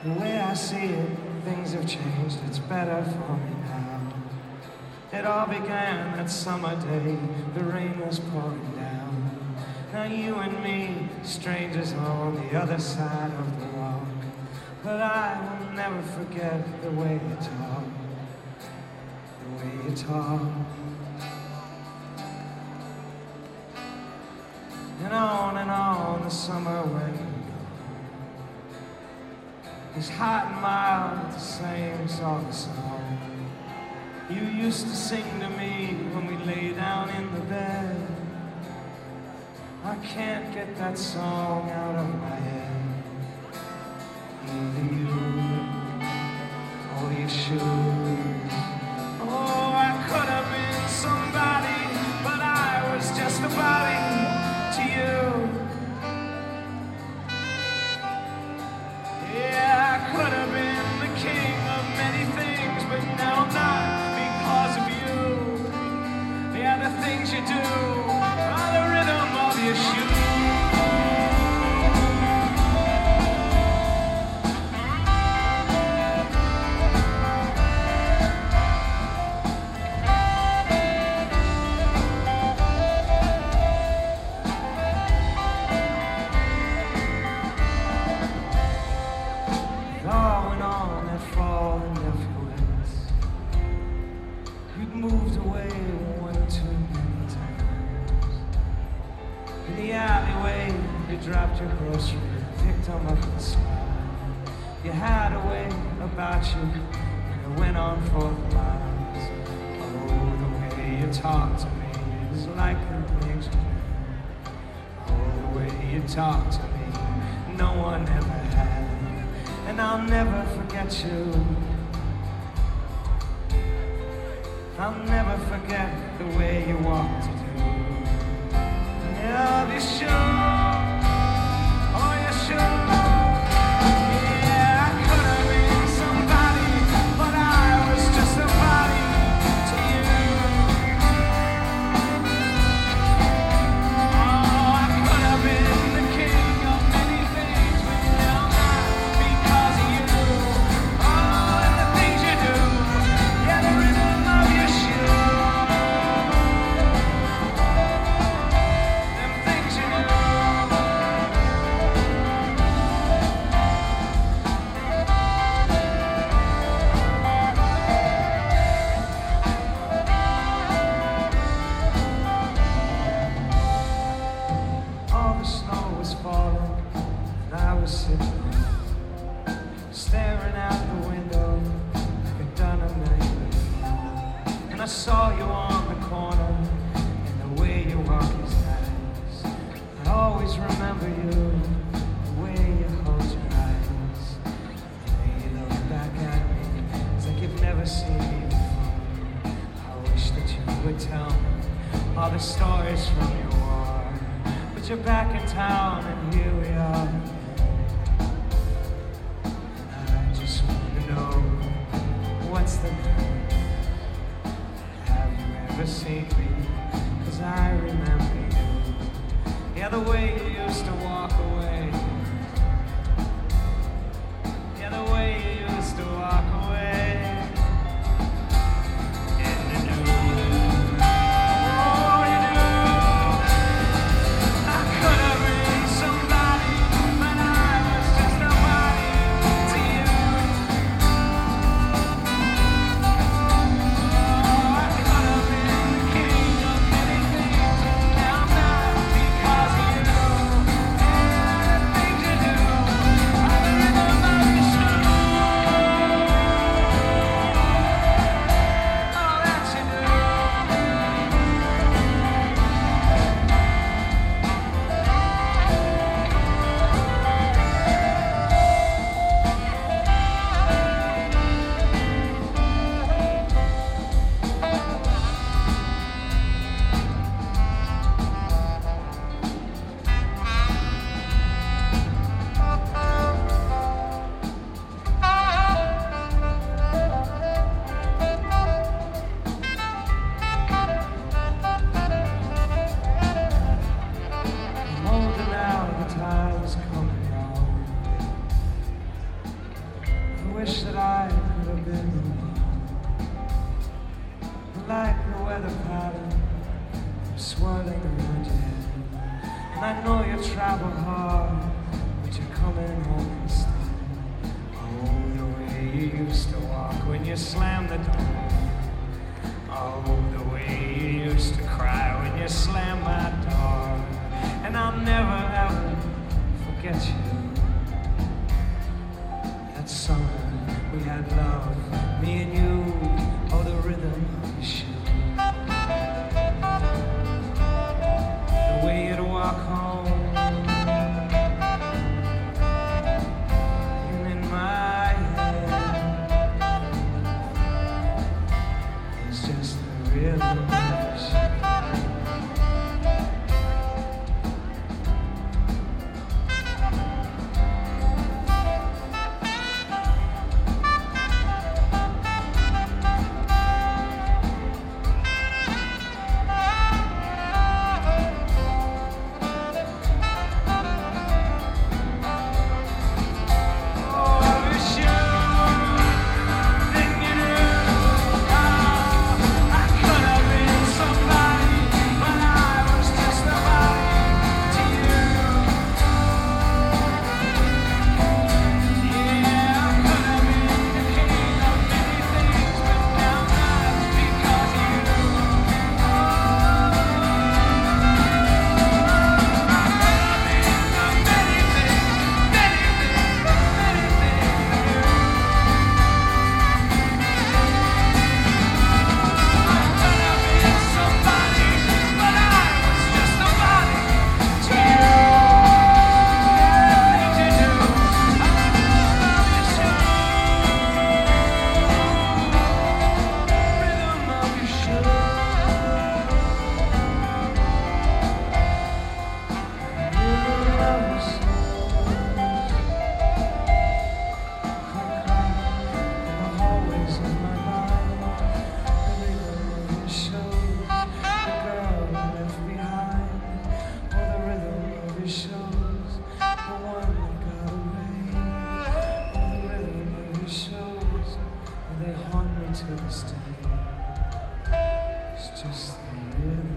The way I see it, things have changed, it's better for me now. It all began that summer day, the rain was pouring down. Now you and me, strangers on the other side of the walk. But I will never forget the way you talk, the way you talk. And on the summer went. It's hot and mild, the same sort of song you used to sing to me when we lay down in the bed. I can't get that song out of my head. Either you or you should. Oh, I could have been somebody, but I was just a body to you. Yeah, I could have been the king of many things, but now I'm not because of you. Yeah, the things you do are the rhythm of your shoes. Moved away one too many times. In the alleyway, you dropped your grocery, picked them up and smiled. You had a way about you, and it went on for miles. Oh, the way you talk to me is like the things you do. Oh, the way you talk to me, no one ever had. And I'll never forget you. I'll never forget the way you walked to do. Yeah, be sure, oh, you're sure. Yeah, I could have been somebody, but I was just a body to you. Oh, I could have been the king of many things, but now not because of you. Oh, and the things you do, yeah, the rhythm of your staring out the window like I'd done a million. And I saw you on the corner, and the way you walk is nice. I always remember you, the way you hold your eyes. The way you look back at me, it's like you've never seen me before. I wish that you would tell me all the stories from your war. But you're back in town, and here we are. What's the name? Have you ever seen me? 'Cause I remember you. Yeah, the way you used to walk away. Yeah, the way you used to walk away. And you knew, oh, you knew I could have been somebody, but I was just a body to you. Because of you, and weather pattern swirling around your head. And I know you travel hard, but you're coming home instead. Oh, the way you used to walk when you slammed the door. Oh, the way you used to cry when you slammed my door. And I'll never ever forget you. That summer we had love, me and you. Oh, the rhythm of your shoe. The way you'd walk home. And in my head, it's just the rhythm of your shoe. They haunt me to this day. It's just the rhythm.